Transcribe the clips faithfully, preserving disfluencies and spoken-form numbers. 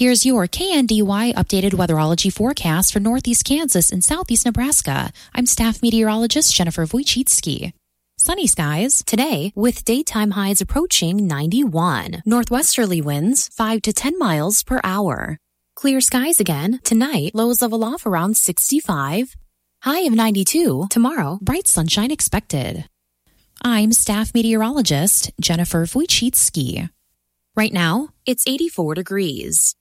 Here's your K N D Y updated weatherology forecast for northeast Kansas and southeast Nebraska. I'm staff meteorologist Jennifer Wojcicki. Sunny skies today with daytime highs approaching ninety-one. Northwesterly winds five to ten miles per hour. Clear skies again tonight, lows level off around sixty-five. High of ninety-two. Tomorrow, bright sunshine expected. I'm staff meteorologist Jennifer Wojcicki. Right now, it's eighty-four degrees.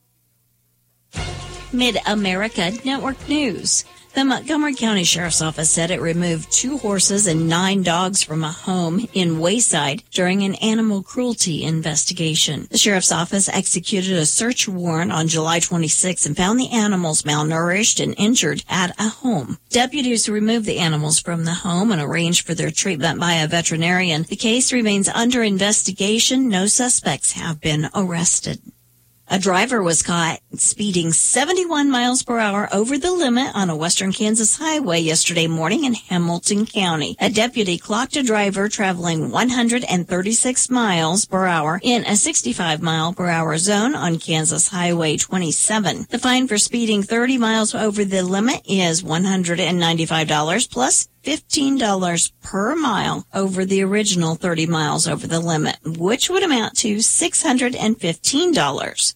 Mid-America Network News. The Montgomery County Sheriff's Office said it removed two horses and nine dogs from a home in Wayside during an animal cruelty investigation. The Sheriff's Office executed a search warrant on July twenty-sixth and found the animals malnourished and injured at a home. Deputies removed the animals from the home and arranged for their treatment by a veterinarian. The case remains under investigation. No suspects have been arrested. A driver was caught speeding seventy-one miles per hour over the limit on a western Kansas highway yesterday morning in Hamilton County. A deputy clocked a driver traveling one hundred thirty-six miles per hour in a sixty-five mile per hour zone on Kansas Highway twenty-seven. The fine for speeding thirty miles over the limit is one hundred ninety-five dollars plus fifteen dollars per mile over the original thirty miles over the limit, which would amount to six hundred fifteen dollars.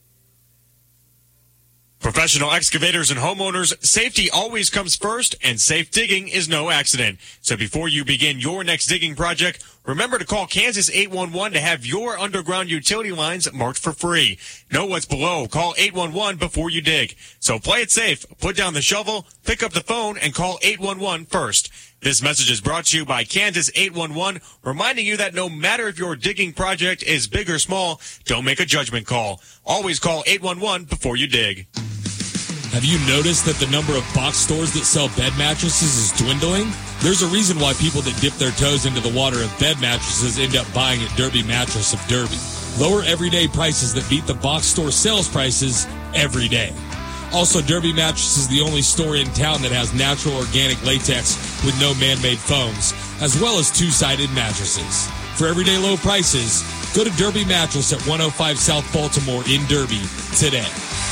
Professional excavators and homeowners, safety always comes first, and safe digging is no accident. So before you begin your next digging project, remember to call Kansas eight one one to have your underground utility lines marked for free. Know what's below. Call eight one one before you dig. So play it safe, put down the shovel, pick up the phone, and call eight one one first. This message is brought to you by Kansas eight one one, reminding you that no matter if your digging project is big or small, don't make a judgment call. Always call eight one one before you dig. Have you noticed that the number of box stores that sell bed mattresses is dwindling? There's a reason why people that dip their toes into the water of bed mattresses end up buying at Derby Mattress of Derby. Lower everyday prices that beat the box store sales prices every day. Also, Derby Mattress is the only store in town that has natural organic latex with no man-made foams, as well as two-sided mattresses. For everyday low prices, go to Derby Mattress at one oh five South Baltimore in Derby today.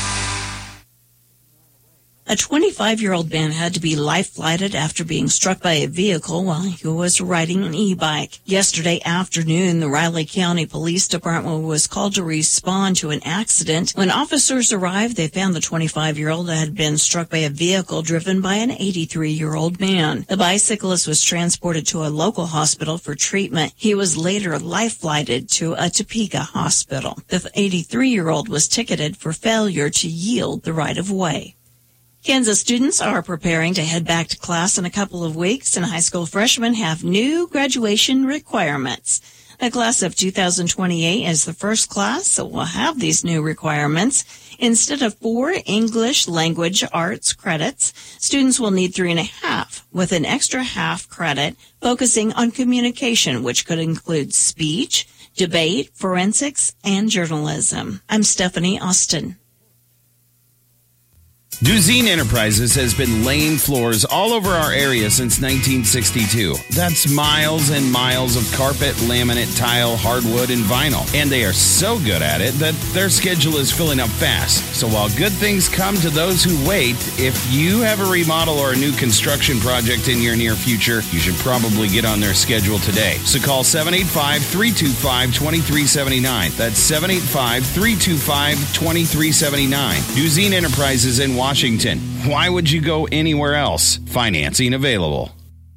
A twenty-five-year-old man had to be life-flighted after being struck by a vehicle while he was riding an e-bike. Yesterday afternoon, the Riley County Police Department was called to respond to an accident. When officers arrived, they found the twenty-five-year-old had been struck by a vehicle driven by an eighty-three-year-old man. The bicyclist was transported to a local hospital for treatment. He was later life-flighted to a Topeka hospital. The eighty-three-year-old was ticketed for failure to yield the right-of-way. Kansas students are preparing to head back to class in a couple of weeks, and high school freshmen have new graduation requirements. The class of two thousand twenty-eight is the first class that will have these new requirements. Instead of four English language arts credits, students will need three and a half, with an extra half credit focusing on communication, which could include speech, debate, forensics, and journalism. I'm Stephanie Austin. Duzine Enterprises has been laying floors all over our area since nineteen sixty-two. That's miles and miles of carpet, laminate, tile, hardwood, and vinyl. And they are so good at it that their schedule is filling up fast. So while good things come to those who wait, if you have a remodel or a new construction project in your near future, you should probably get on their schedule today. So call seven eight five, three two five, two three seven nine. That's seven eight five, three two five, two three seven nine. Duzine Enterprises in Washington. Washington. Why would you go anywhere else? Financing available.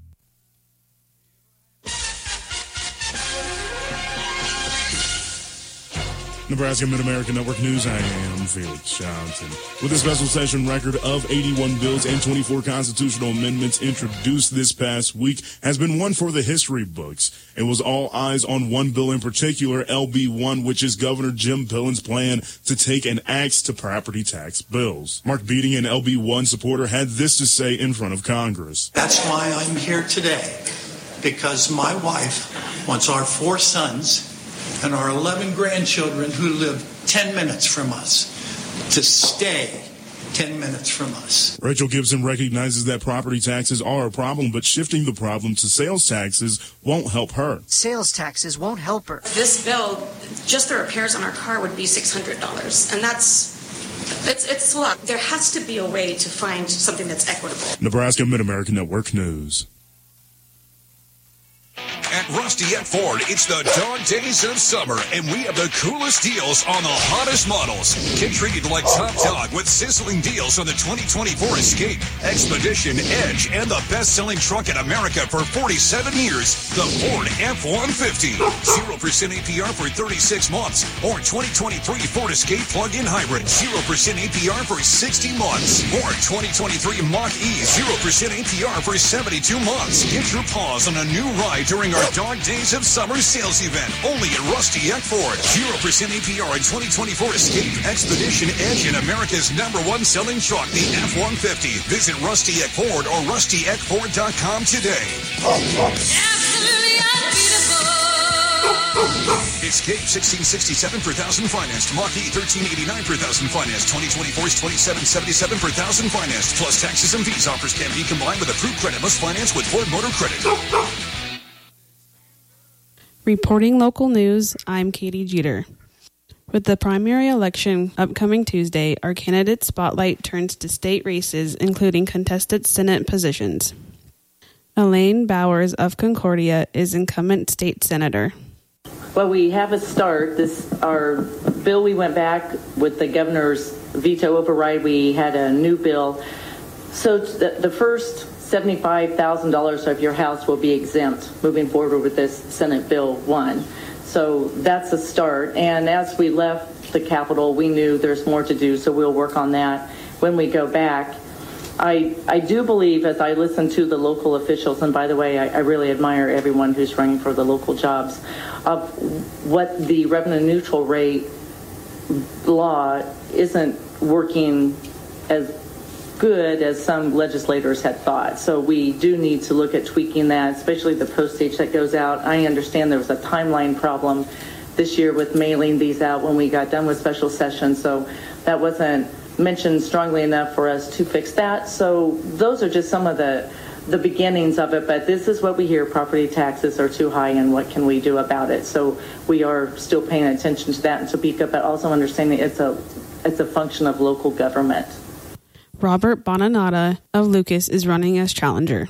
Nebraska Mid-American Network News, I am Felix Johnson. With a special session record of eighty-one bills and twenty-four constitutional amendments introduced this past week has been one for the history books. It was all eyes on one bill in particular, L B one, which is Governor Jim Pillen's plan to take an axe to property tax bills. Mark Beating, an L B one supporter, had this to say in front of Congress. That's why I'm here today, because my wife wants our four sons and our eleven grandchildren who live ten minutes from us to stay ten minutes from us. Rachel Gibson recognizes that property taxes are a problem, but shifting the problem to sales taxes won't help her. Sales taxes won't help her. This bill, just the repairs on our car would be six hundred dollars, and that's It's, it's look, there has to be a way to find something that's equitable. Nebraska Mid-American Network News. At Rusty at Ford, it's the dog days of summer, and we have the coolest deals on the hottest models. Get treated like top dog with sizzling deals on the twenty twenty-four Escape, Expedition, Edge, and the best-selling truck in America for forty-seven years, the Ford F one fifty. zero percent A P R for thirty-six months, or twenty twenty-three Ford Escape plug-in hybrid, zero percent A P R for sixty months, or twenty twenty-three Mach-E, zero percent A P R for seventy-two months. Get your paws on a new ride during our Dog Days of Summer sales event, only at Rusty Eck Ford. zero percent A P R in twenty twenty-four Escape, Expedition, Edge, and America's number one selling truck, the F one fifty. Visit Rusty Eck Ford or rusty eck ford dot com today. Absolutely unbeatable. Escape sixteen sixty-seven per thousand financed. Mach-E thirteen eighty-nine per thousand financed. twenty twenty-four is twenty-seven seventy-seven per thousand financed. Plus taxes and fees. Offers can be combined with approved credit. Must finance with Ford Motor Credit. Reporting local news, I'm Katie Jeter. With the primary election upcoming Tuesday, our candidate spotlight turns to state races, including contested Senate positions. Elaine Bowers of Concordia is incumbent state senator. Well, we have a start. This our bill, we went back with the governor's veto override. We had a new bill. So the, the first seventy-five thousand dollars of your house will be exempt moving forward with this Senate Bill one. So that's a start. And as we left the Capitol, we knew there's more to do, so we'll work on that when we go back. I, I do believe, as I listen to the local officials, and by the way, I, I really admire everyone who's running for the local jobs, of what the revenue neutral rate law isn't working as good as some legislators had thought. So we do need to look at tweaking that, especially the postage that goes out. I understand there was a timeline problem this year with mailing these out when we got done with special session, so that wasn't mentioned strongly enough for us to fix that. So those are just some of the the beginnings of it, but this is what we hear: property taxes are too high, and what can we do about it? So we are still paying attention to that in Topeka, but also understanding it's a it's a function of local government. Robert Bonanata of Lucas is running as challenger.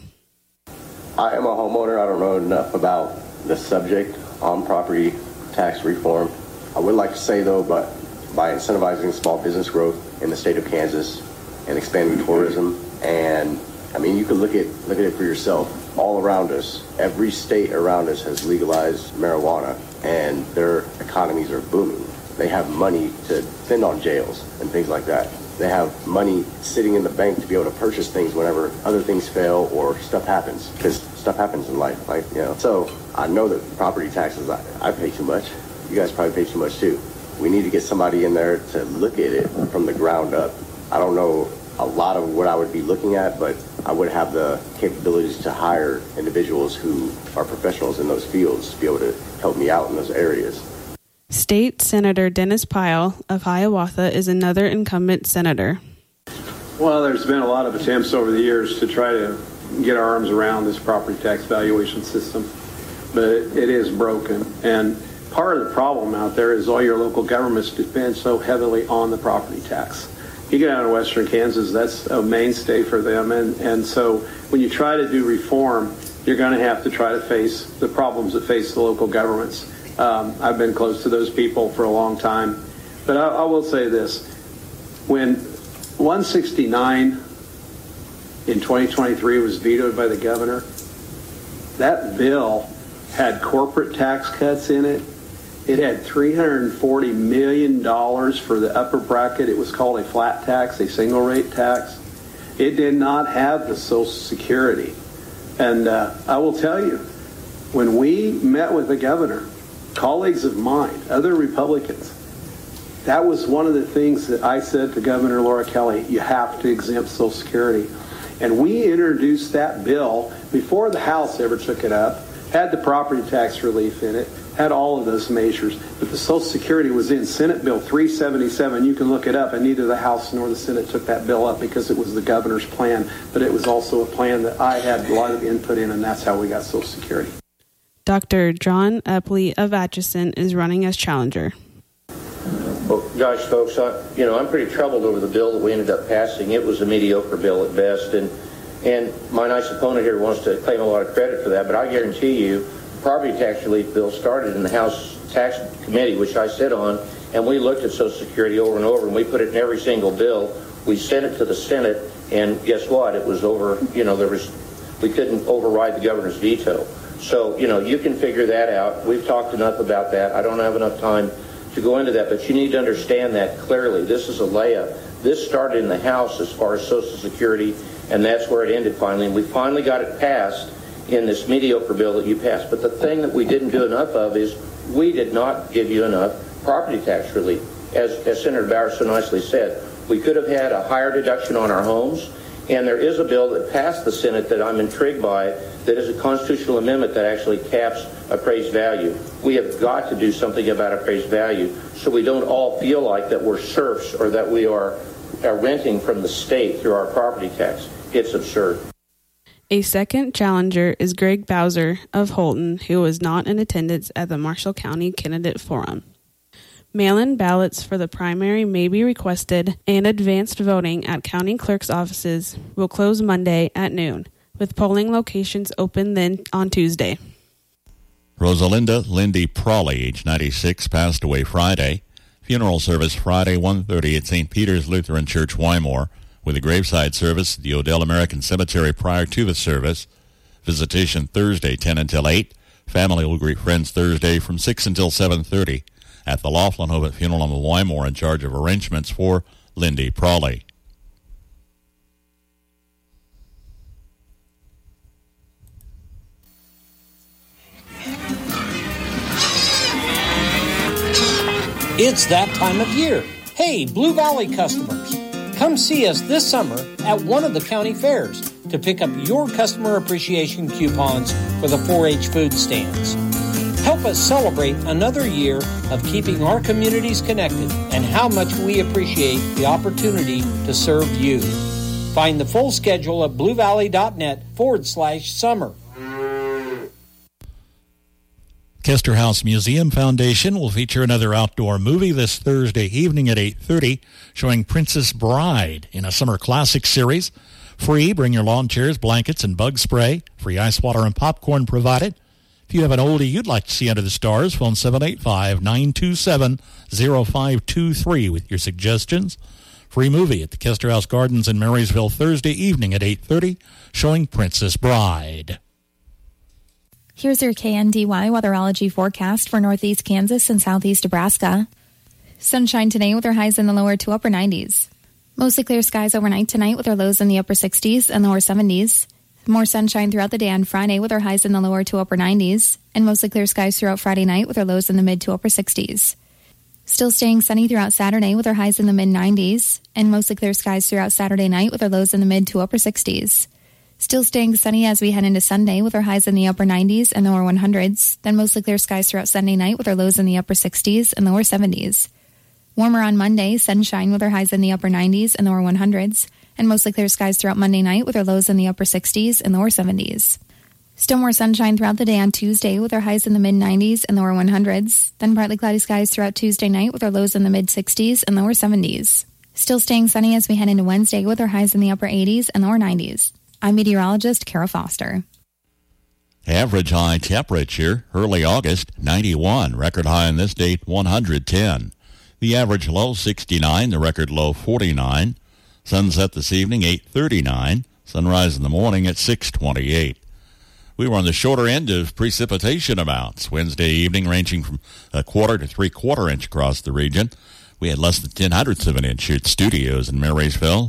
I am a homeowner. I don't know enough about the subject on property tax reform. I would like to say, though, but by incentivizing small business growth in the state of Kansas and expanding tourism, and I mean, you can look at look at it for yourself. All around us, every state around us has legalized marijuana, and their economies are booming. They have money to spend on jails and things like that. They have money sitting in the bank to be able to purchase things whenever other things fail or stuff happens, because stuff happens in life, like, you know. So I know that property taxes, I, I pay too much. You guys probably pay too much too. We need to get somebody in there to look at it from the ground up. I don't know a lot of what I would be looking at, but I would have the capabilities to hire individuals who are professionals in those fields to be able to help me out in those areas. State Senator Dennis Pyle of Hiawatha is another incumbent senator. Well, there's been a lot of attempts over the years to try to get our arms around this property tax valuation system, but it is broken. And part of the problem out there is all your local governments depend so heavily on the property tax. You get out of western Kansas, that's a mainstay for them. And, and so when you try to do reform, you're going to have to try to face the problems that face the local governments. Um, I've been close to those people for a long time. But I, I will say this. When one sixty-nine in twenty twenty-three was vetoed by the governor, that bill had corporate tax cuts in it. It had three hundred forty million dollars for the upper bracket. It was called a flat tax, a single rate tax. It did not have the Social Security. And uh, I will tell you, when we met with the governor, colleagues of mine, other Republicans, that was one of the things that I said to Governor Laura Kelly: you have to exempt Social Security. And we introduced that bill before the House ever took it up, had the property tax relief in it, had all of those measures, but the Social Security was in Senate Bill three seventy-seven. You can look it up, and neither the House nor the Senate took that bill up because it was the governor's plan, but it was also a plan that I had a lot of input in, and that's how we got Social Security. Doctor John Epley of Atchison is running as challenger. Well, gosh, folks, I, you know, I'm pretty troubled over the bill that we ended up passing. It was a mediocre bill at best, and and my nice opponent here wants to claim a lot of credit for that, but I guarantee you, the property tax relief bill started in the House Tax Committee, which I sit on, and we looked at Social Security over and over, and we put it in every single bill. We sent it to the Senate, and guess what? It was over, you know, there was, we couldn't override the governor's veto. So, you know, you can figure that out. We've talked enough about that. I don't have enough time to go into that, but you need to understand that clearly. This is a layup. This started in the House as far as Social Security, and that's where it ended finally. And we finally got it passed in this mediocre bill that you passed. But the thing that we didn't do enough of is we did not give you enough property tax relief. As, as Senator Bauer so nicely said, we could have had a higher deduction on our homes, and there is a bill that passed the Senate that I'm intrigued by that is a constitutional amendment that actually caps appraised value. We have got to do something about appraised value so we don't all feel like that we're serfs or that we are, are renting from the state through our property tax. It's absurd. A second challenger is Greg Bowser of Holton, who was not in attendance at the Marshall County Candidate Forum. Mail-in ballots for the primary may be requested, and advanced voting at county clerk's offices will close Monday at noon, with polling locations open then on Tuesday. Rosalinda Lindy Prawley, age ninety-six, passed away Friday. Funeral service Friday, one thirty at Saint Peter's Lutheran Church, Wymore, with a graveside service at the Odell American Cemetery prior to the service. Visitation Thursday, ten until eight. Family will greet friends Thursday from six until seven thirty. At the Laughlin Home at Funeral Home of Wymore, in charge of arrangements for Lindy Prawley. It's that time of year. Hey, Blue Valley customers, come see us this summer at one of the county fairs to pick up your customer appreciation coupons for the four H food stands. Help us celebrate another year of keeping our communities connected and how much we appreciate the opportunity to serve you. Find the full schedule at bluevalley.net forward slash summer. Kester House Museum Foundation will feature another outdoor movie this Thursday evening at eight thirty, showing Princess Bride in a summer classic series. Free, bring your lawn chairs, blankets, and bug spray. Free ice water and popcorn provided. If you have an oldie you'd like to see under the stars, phone seven eight five, nine two seven, zero five two three with your suggestions. Free movie at the Kester House Gardens in Marysville Thursday evening at eight thirty, showing Princess Bride. Here's your K N D Y weatherology forecast for northeast Kansas and southeast Nebraska. Sunshine today with our highs in the lower to upper nineties. Mostly clear skies overnight tonight with our lows in the upper sixties and lower seventies. More sunshine throughout the day on Friday with our highs in the lower to upper nineties, and mostly clear skies throughout Friday night with our lows in the mid to upper sixties. Still staying sunny throughout Saturday with our highs in the mid nineties, and mostly clear skies throughout Saturday night with our lows in the mid to upper sixties. Still staying sunny as we head into Sunday with our highs in the upper nineties and lower hundreds, then mostly clear skies throughout Sunday night with our lows in the upper sixties and lower seventies. Warmer on Monday, sunshine with our highs in the upper nineties and lower hundreds, and mostly clear skies throughout Monday night with our lows in the upper sixties and lower seventies. Still more sunshine throughout the day on Tuesday with our highs in the mid nineties and lower hundreds, then partly cloudy skies throughout Tuesday night with our lows in the mid sixties and lower seventies. Still staying sunny as we head into Wednesday with our highs in the upper eighties and lower nineties. I'm meteorologist Kara Foster. Average high temperature, early August, ninety-one. Record high on this date, one hundred ten. The average low, sixty-nine. The record low, forty-nine. Sunset this evening, eight thirty-nine. Sunrise in the morning at six twenty-eight. We were on the shorter end of precipitation amounts. Wednesday evening ranging from a quarter to three-quarter inch across the region. We had less than ten hundredths of an inch here at studios in Marysville.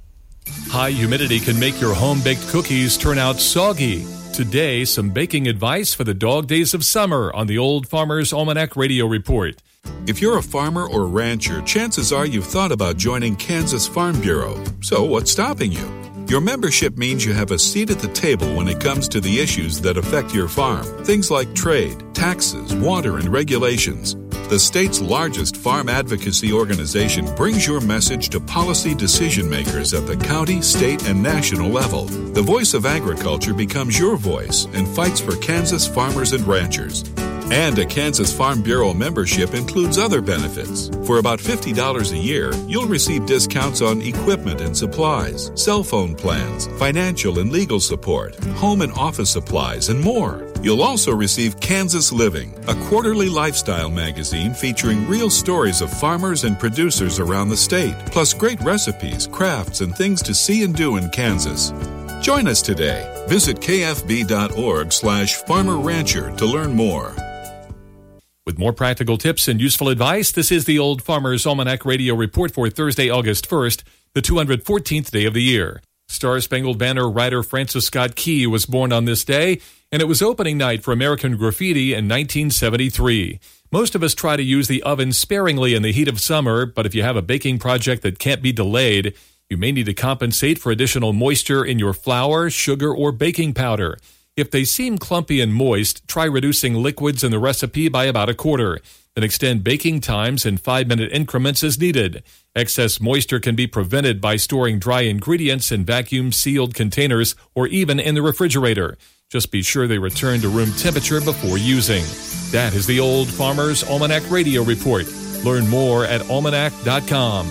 High humidity can make your home-baked cookies turn out soggy. Today, some baking advice for the dog days of summer on the Old Farmer's Almanac Radio Report. If you're a farmer or rancher, chances are you've thought about joining Kansas Farm Bureau. So what's stopping you? Your membership means you have a seat at the table when it comes to the issues that affect your farm. Things like trade, taxes, water, and regulations. The state's largest farm advocacy organization brings your message to policy decision makers at the county, state, and national level. The voice of agriculture becomes your voice and fights for Kansas farmers and ranchers. And a Kansas Farm Bureau membership includes other benefits. For about fifty dollars a year, you'll receive discounts on equipment and supplies, cell phone plans, financial and legal support, home and office supplies, and more. You'll also receive Kansas Living, a quarterly lifestyle magazine featuring real stories of farmers and producers around the state, plus great recipes, crafts, and things to see and do in Kansas. Join us today. Visit kfb.org slash farmer rancher to learn more. With more practical tips and useful advice, this is the Old Farmer's Almanac Radio Report for Thursday, August first, the two hundred fourteenth day of the year. Star-Spangled Banner writer Francis Scott Key was born on this day, and it was opening night for American Graffiti in nineteen seventy-three. Most of us try to use the oven sparingly in the heat of summer, but if you have a baking project that can't be delayed, you may need to compensate for additional moisture in your flour, sugar, or baking powder. If they seem clumpy and moist, try reducing liquids in the recipe by about a quarter. Then extend baking times in five-minute increments as needed. Excess moisture can be prevented by storing dry ingredients in vacuum-sealed containers or even in the refrigerator. Just be sure they return to room temperature before using. That is the Old Farmer's Almanac Radio Report. Learn more at almanac dot com.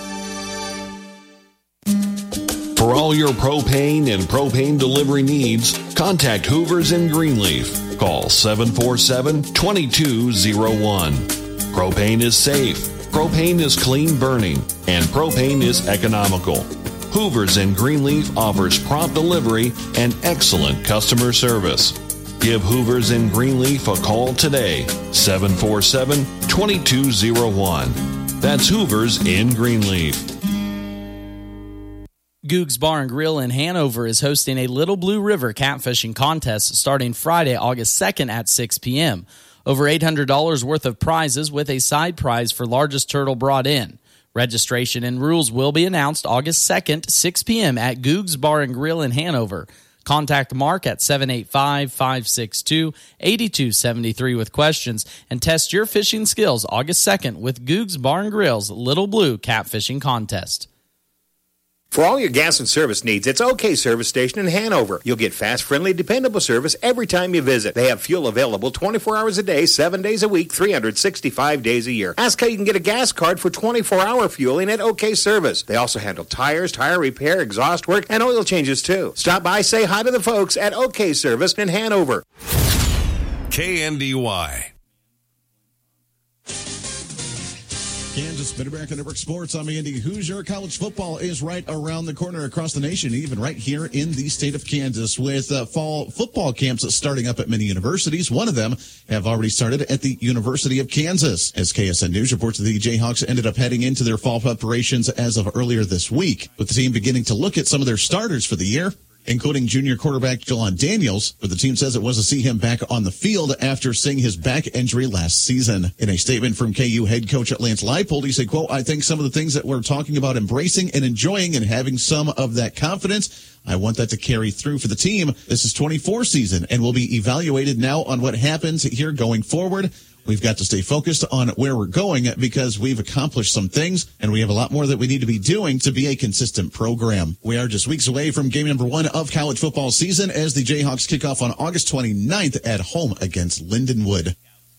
For all your propane and propane delivery needs, contact Hoovers in Greenleaf. Call seven four seven, two two zero one. Propane is safe, propane is clean burning, and propane is economical. Hoovers in Greenleaf offers prompt delivery and excellent customer service. Give Hoovers in Greenleaf a call today, seven four seven, two two zero one. That's Hoovers in Greenleaf. Goog's Bar and Grill in Hanover is hosting a Little Blue River catfishing contest starting Friday, August second at six p.m. Over eight hundred dollars worth of prizes with a side prize for largest turtle brought in. Registration and rules will be announced August second, six p.m. at Goog's Bar and Grill in Hanover. Contact Mark at seven eight five, five six two, eight two seven three with questions and test your fishing skills August second with Goog's Bar and Grill's Little Blue Catfishing Contest. For all your gas and service needs, it's OK Service Station in Hanover. You'll get fast, friendly, dependable service every time you visit. They have fuel available twenty-four hours a day, seven days a week, three hundred sixty-five days a year. Ask how you can get a gas card for twenty-four hour fueling at OK Service. They also handle tires, tire repair, exhaust work, and oil changes too. Stop by, say hi to the folks at OK Service in Hanover. K N D Y. Kansas Mid-America Network Sports. I'm Andy Hoosier. College football is right around the corner across the nation, even right here in the state of Kansas, with uh, fall football camps starting up at many universities. One of them have already started at the University of Kansas. As K S N News reports, the Jayhawks ended up heading into their fall preparations as of earlier this week, with the team beginning to look at some of their starters for the year, including junior quarterback Jelon Daniels, but the team says it was to see him back on the field after seeing his back injury last season. In a statement from K U head coach Lance Leipold, he said, quote, I think some of the things that we're talking about embracing and enjoying and having some of that confidence, I want that to carry through for the team. This is twenty-four season and will be evaluated now on what happens here going forward. We've got to stay focused on where we're going because we've accomplished some things and we have a lot more that we need to be doing to be a consistent program. We are just weeks away from game number one of college football season as the Jayhawks kick off on August twenty-ninth at home against Lindenwood.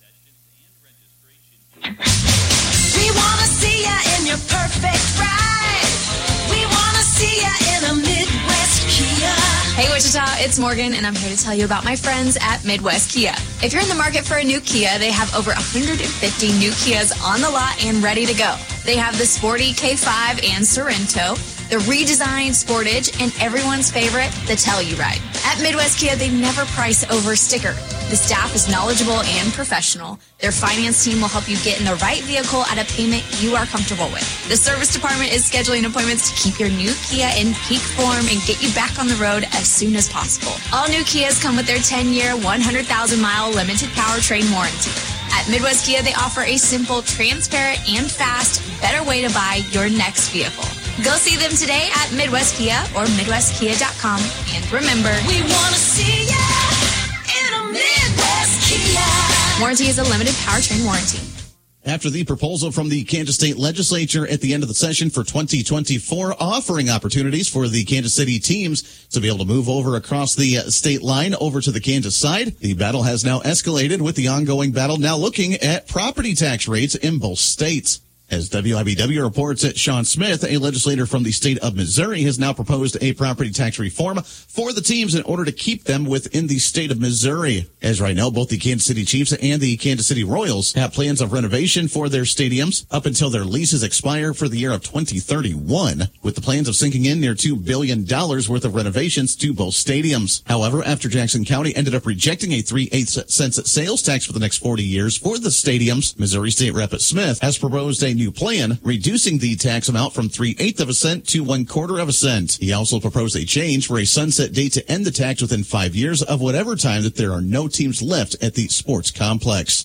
We want to see ya in your perfect ride. We want to see ya in a Midwest Kia. Hey Wichita, it's Morgan, and I'm here to tell you about my friends at Midwest Kia. If you're in the market for a new Kia, they have over one hundred fifty new Kias on the lot and ready to go. They have the sporty K five and Sorento, the redesigned Sportage, and everyone's favorite, the Telluride. At Midwest Kia, they never price over sticker. The staff is knowledgeable and professional. Their finance team will help you get in the right vehicle at a payment you are comfortable with. The service department is scheduling appointments to keep your new Kia in peak form and get you back on the road as soon as possible. All new Kias come with their ten-year, one hundred thousand mile limited powertrain warranty. At Midwest Kia, they offer a simple, transparent, and fast, better way to buy your next vehicle. Go see them today at Midwest Kia or midwest kia dot com. And remember, we want to see ya in a Midwest Kia. Warranty is a limited powertrain warranty. after the proposal from the Kansas State Legislature at the end of the session for twenty twenty-four, offering opportunities for the Kansas City teams to be able to move over across the state line over to the Kansas side. The battle has now escalated, with the ongoing battle now looking at property tax rates in both states. As W I B W reports, that Sean Smith, a legislator from the state of Missouri, has now proposed a property tax reform for the teams in order to keep them within the state of Missouri. As right now, both the Kansas City Chiefs and the Kansas City Royals have plans of renovation for their stadiums up until their leases expire for the year of twenty thirty-one, with the plans of sinking in near two billion dollars worth of renovations to both stadiums. However, after Jackson County ended up rejecting a three-eighths cents sales tax for the next forty years for the stadiums, Missouri State Rep Smith has proposed a new plan, reducing the tax amount from three-eighths of a cent to one-quarter of a cent. He also proposed a change for a sunset date to end the tax within five years of whatever time that there are no teams left at the sports complex.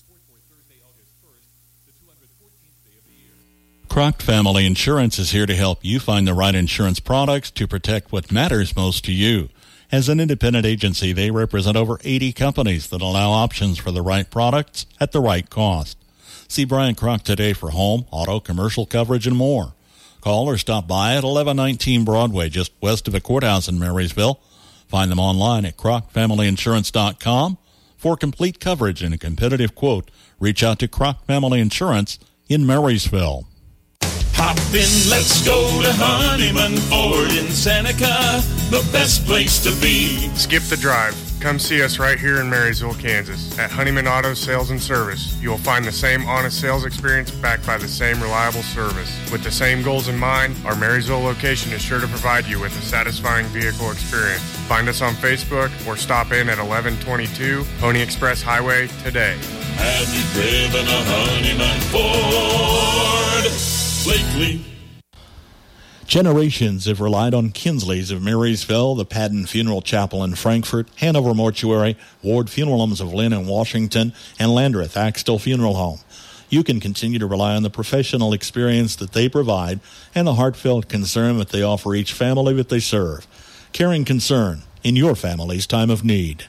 Croc Family Insurance is here to help you find the right insurance products to protect what matters most to you. As an independent agency, they represent over eighty companies that allow options for the right products at the right cost. See Brian Croc today for home, auto, commercial coverage, and more. Call or stop by at eleven nineteen Broadway, just west of the courthouse in Marysville. Find them online at croc family insurance dot com. For complete coverage and a competitive quote, reach out to Croc Family Insurance in Marysville. Hop in, let's go to Honeyman Ford in Seneca, the best place to be. Skip the drive. Come see us right here in Marysville, Kansas. At Honeyman Auto Sales and Service, you will find the same honest sales experience backed by the same reliable service. With the same goals in mind, our Marysville location is sure to provide you with a satisfying vehicle experience. Find us on Facebook or stop in at eleven twenty-two Pony Express Highway today. Have you driven a Honeyman Ford lately? Generations have relied on Kinsley's of Marysville, the Padden Funeral Chapel in Frankfort, Hanover Mortuary, Ward Funeral Homes of Lynn and Washington, and Landreth Axtell Funeral Home. You can continue to rely on the professional experience that they provide and the heartfelt concern that they offer each family that they serve. Caring concern in your family's time of need.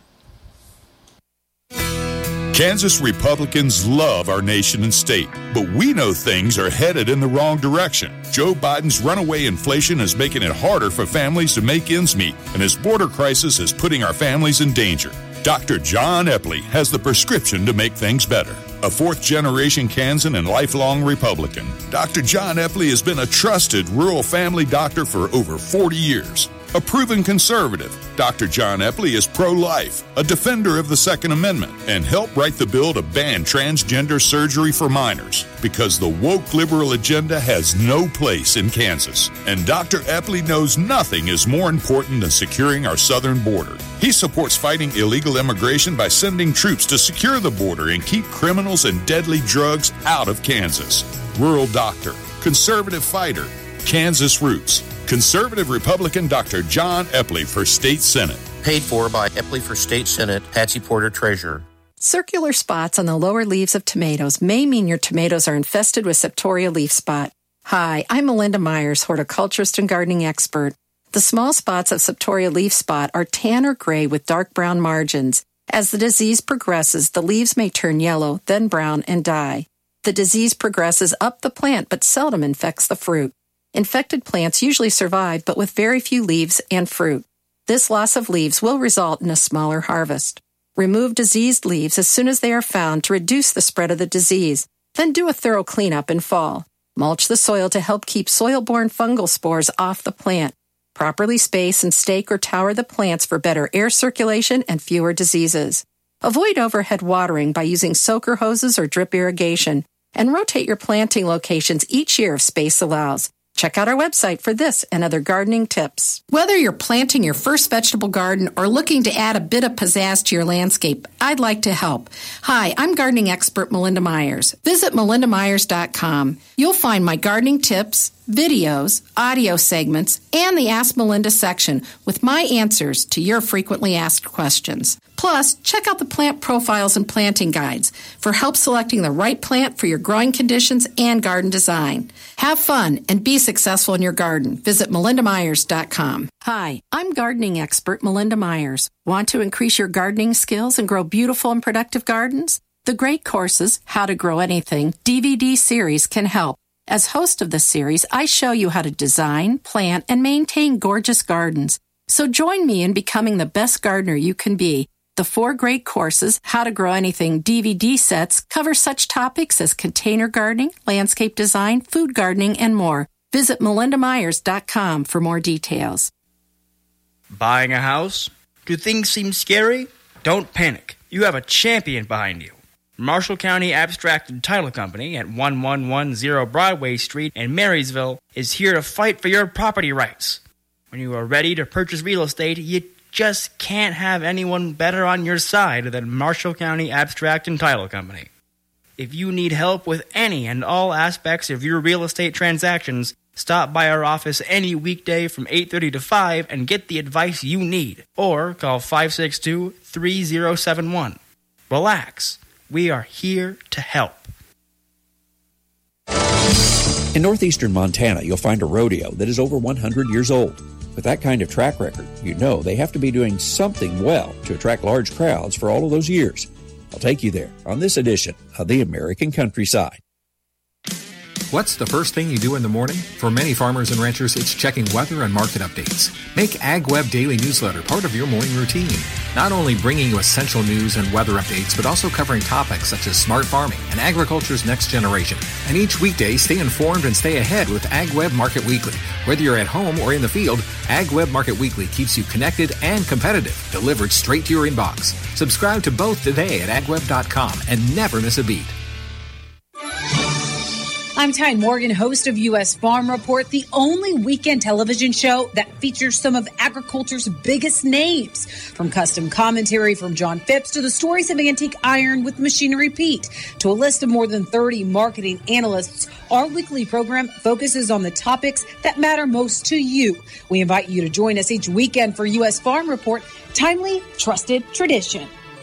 Kansas Republicans love our nation and state, but we know things are headed in the wrong direction. Joe Biden's runaway inflation is making it harder for families to make ends meet, and his border crisis is putting our families in danger. Doctor John Epley has the prescription to make things better. A fourth-generation Kansan and lifelong Republican, Doctor John Epley has been a trusted rural family doctor for over forty years. A proven conservative, Doctor John Epley is pro-life, a defender of the Second Amendment, and helped write the bill to ban transgender surgery for minors because the woke liberal agenda has no place in Kansas. And Doctor Epley knows nothing is more important than securing our southern border. He supports fighting illegal immigration by sending troops to secure the border and keep criminals and deadly drugs out of Kansas. Rural doctor, conservative fighter, Kansas roots. Conservative Republican Doctor John Epley for State Senate. Paid for by Epley for State Senate, Patsy Porter, Treasurer. Circular spots on the lower leaves of tomatoes may mean your tomatoes are infested with Septoria leaf spot. Hi, I'm Melinda Myers, horticulturist and gardening expert. The small spots of Septoria leaf spot are tan or gray with dark brown margins. As the disease progresses, the leaves may turn yellow, then brown, and die. The disease progresses up the plant but seldom infects the fruit. Infected plants usually survive, but with very few leaves and fruit. This loss of leaves will result in a smaller harvest. Remove diseased leaves as soon as they are found to reduce the spread of the disease. Then do a thorough cleanup in fall. Mulch the soil to help keep soil-borne fungal spores off the plant. Properly space and stake or tower the plants for better air circulation and fewer diseases. Avoid overhead watering by using soaker hoses or drip irrigation, and rotate your planting locations each year if space allows. Check out our website for this and other gardening tips. Whether you're planting your first vegetable garden or looking to add a bit of pizzazz to your landscape, I'd like to help. Hi, I'm gardening expert Melinda Myers. Visit melinda myers dot com. You'll find my gardening tips, videos, audio segments, and the Ask Melinda section with my answers to your frequently asked questions. Plus, check out the plant profiles and planting guides for help selecting the right plant for your growing conditions and garden design. Have fun and be successful in your garden. Visit melinda myers dot com. Hi, I'm gardening expert Melinda Myers. Want to increase your gardening skills and grow beautiful and productive gardens? The Great Courses, How to Grow Anything D V D series can help. As host of the series, I show you how to design, plant, and maintain gorgeous gardens. So join me in becoming the best gardener you can be. The Four Great Courses, How to Grow Anything D V D sets cover such topics as container gardening, landscape design, food gardening, and more. Visit melinda myers dot com for more details. Buying a house? Do things seem scary? Don't panic. You have a champion behind you. Marshall County Abstract and Title Company at eleven ten Broadway Street in Marysville is here to fight for your property rights. When you are ready to purchase real estate, you just can't have anyone better on your side than Marshall County Abstract and Title Company. If you need help with any and all aspects of your real estate transactions, stop by our office any weekday from eight thirty to five and get the advice you need. Or call five six two, three zero seven one. Relax. We are here to help. In northeastern Montana, you'll find a rodeo that is over one hundred years old. With that kind of track record, you know they have to be doing something well to attract large crowds for all of those years. I'll take you there on this edition of the American Countryside. What's the first thing you do in the morning? For many farmers and ranchers, it's checking weather and market updates. Make AgWeb Daily Newsletter part of your morning routine. Not only bringing you essential news and weather updates, but also covering topics such as smart farming and agriculture's next generation. And each weekday, stay informed and stay ahead with AgWeb Market Weekly. Whether you're at home or in the field, AgWeb Market Weekly keeps you connected and competitive, delivered straight to your inbox. Subscribe to both today at ag web dot com and never miss a beat. I'm Ty Morgan, host of U S Farm Report, the only weekend television show that features some of agriculture's biggest names. From custom commentary from John Phipps to the stories of antique iron with Machinery Pete to a list of more than thirty marketing analysts, our weekly program focuses on the topics that matter most to you. We invite you to join us each weekend for U S Farm Report, timely, trusted tradition.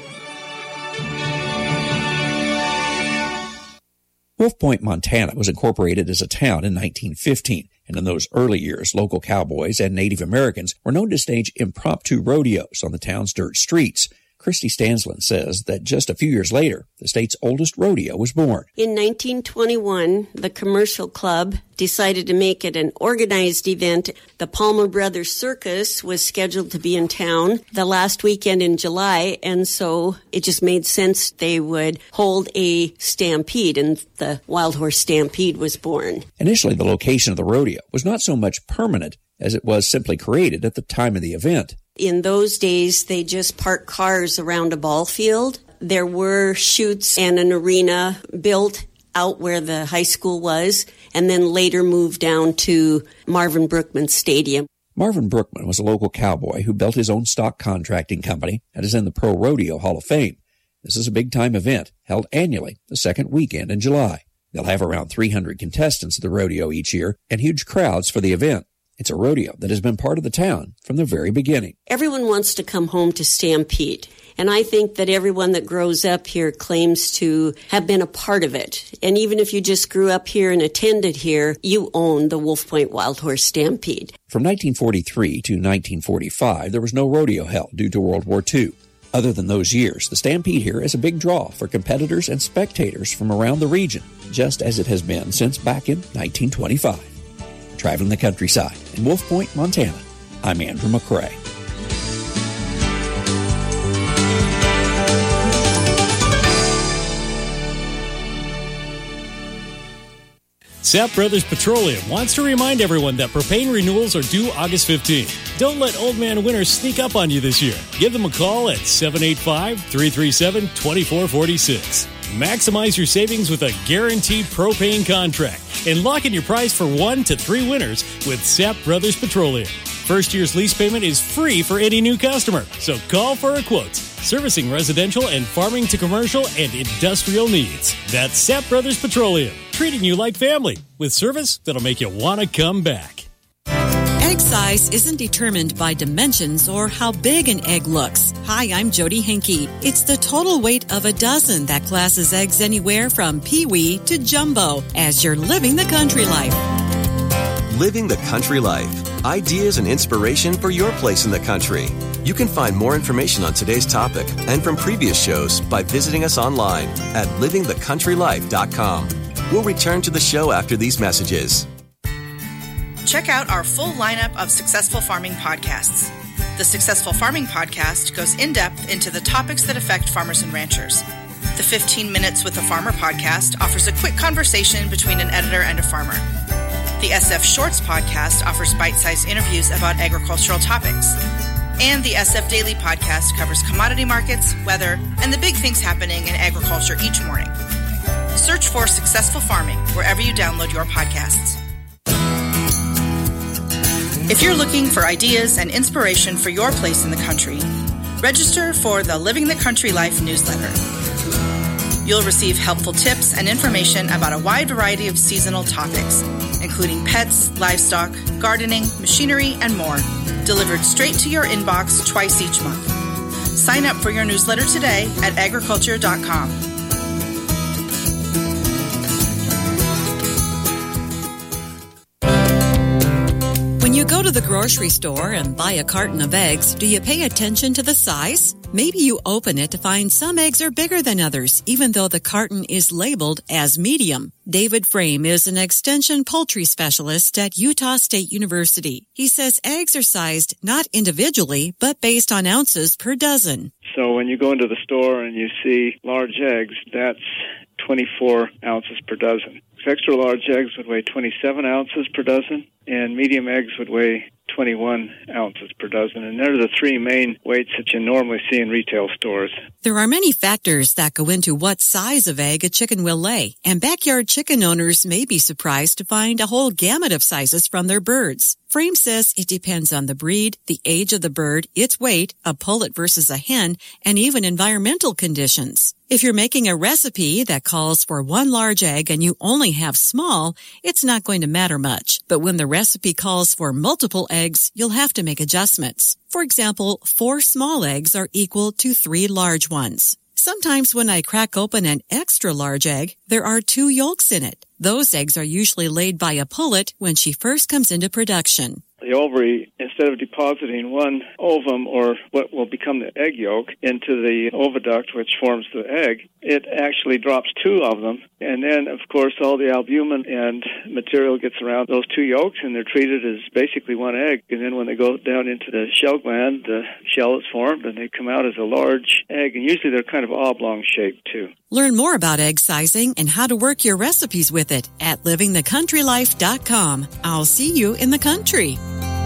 Wolf Point, Montana was incorporated as a town in nineteen fifteen, and in those early years, local cowboys and Native Americans were known to stage impromptu rodeos on the town's dirt streets. Christy Stanslin says that just a few years later, the state's oldest rodeo was born. In nineteen twenty-one, the Commercial Club decided to make it an organized event. The Palmer Brothers Circus was scheduled to be in town the last weekend in July, and so it just made sense they would hold a stampede, and the Wild Horse Stampede was born. Initially, the location of the rodeo was not so much permanent as it was simply created at the time of the event. In those days, they just parked cars around a ball field. There were chutes and an arena built out where the high school was, and then later moved down to Marvin Brookman Stadium. Marvin Brookman was a local cowboy who built his own stock contracting company and is in the Pro Rodeo Hall of Fame. This is a big-time event held annually the second weekend in July. They'll have around three hundred contestants at the rodeo each year and huge crowds for the event. It's a rodeo that has been part of the town from the very beginning. Everyone wants to come home to Stampede, and I think that everyone that grows up here claims to have been a part of it. And even if you just grew up here and attended here, you own the Wolf Point Wild Horse Stampede. From nineteen forty-three to nineteen forty-five, there was no rodeo held due to World War Two. Other than those years, the Stampede here is a big draw for competitors and spectators from around the region, just as it has been since back in nineteen twenty-five. Traveling the countryside in Wolf Point, Montana, I'm Andrew McCrae. Sapp Brothers Petroleum wants to remind everyone that propane renewals are due August fifteenth. Don't let Old Man Winter sneak up on you this year. Give them a call at seven eight five, three three seven, two four four six. Maximize your savings with a guaranteed propane contract and lock in your price for one to three winners with Sapp Brothers Petroleum. First year's lease payment is free for any new customer, so call for a quote. Servicing residential and farming to commercial and industrial needs. That's Sapp Brothers Petroleum, treating you like family with service that'll make you want to come back. Egg size isn't determined by dimensions or how big an egg looks. Hi, I'm Jody Henke. It's the total weight of a dozen that classes eggs anywhere from peewee to jumbo as you're living the country life. Living the country life. Ideas and inspiration for your place in the country. You can find more information on today's topic and from previous shows by visiting us online at living the country life dot com. We'll return to the show after these messages. Check out our full lineup of Successful Farming podcasts. The Successful Farming podcast goes in-depth into the topics that affect farmers and ranchers. The fifteen Minutes with a Farmer podcast offers a quick conversation between an editor and a farmer. The S F Shorts podcast offers bite-sized interviews about agricultural topics. And the S F Daily podcast covers commodity markets, weather, and the big things happening in agriculture each morning. Search for Successful Farming wherever you download your podcasts. If you're looking for ideas and inspiration for your place in the country, register for the Living the Country Life newsletter. You'll receive helpful tips and information about a wide variety of seasonal topics, including pets, livestock, gardening, machinery, and more, delivered straight to your inbox twice each month. Sign up for your newsletter today at agriculture dot com. When you go to the grocery store and buy a carton of eggs, do you pay attention to the size? Maybe you open it to find some eggs are bigger than others, even though the carton is labeled as medium. David Frame is an extension poultry specialist at Utah State University. He says eggs are sized not individually, but based on ounces per dozen. So when you go into the store and you see large eggs, that's twenty-four ounces per dozen. Extra large eggs would weigh twenty-seven ounces per dozen, and medium eggs would weigh twenty-one ounces per dozen. And they're the three main weights that you normally see in retail stores. There are many factors that go into what size of egg a chicken will lay, and backyard chicken owners may be surprised to find a whole gamut of sizes from their birds. Frame says it depends on the breed, the age of the bird, its weight, a pullet versus a hen, and even environmental conditions. If you're making a recipe that calls for one large egg and you only have small, it's not going to matter much. But when the recipe calls for multiple eggs, you'll have to make adjustments. For example, four small eggs are equal to three large ones. Sometimes when I crack open an extra large egg, there are two yolks in it. Those eggs are usually laid by a pullet when she first comes into production. The ovary, instead of depositing one ovum or what will become the egg yolk into the oviduct, which forms the egg, it actually drops two of them. And then, of course, all the albumin and material gets around those two yolks, and they're treated as basically one egg. And then when they go down into the shell gland, the shell is formed, and they come out as a large egg. And usually they're kind of oblong shaped, too. Learn more about egg sizing and how to work your recipes with it at living the country life dot com. I'll see you in the country.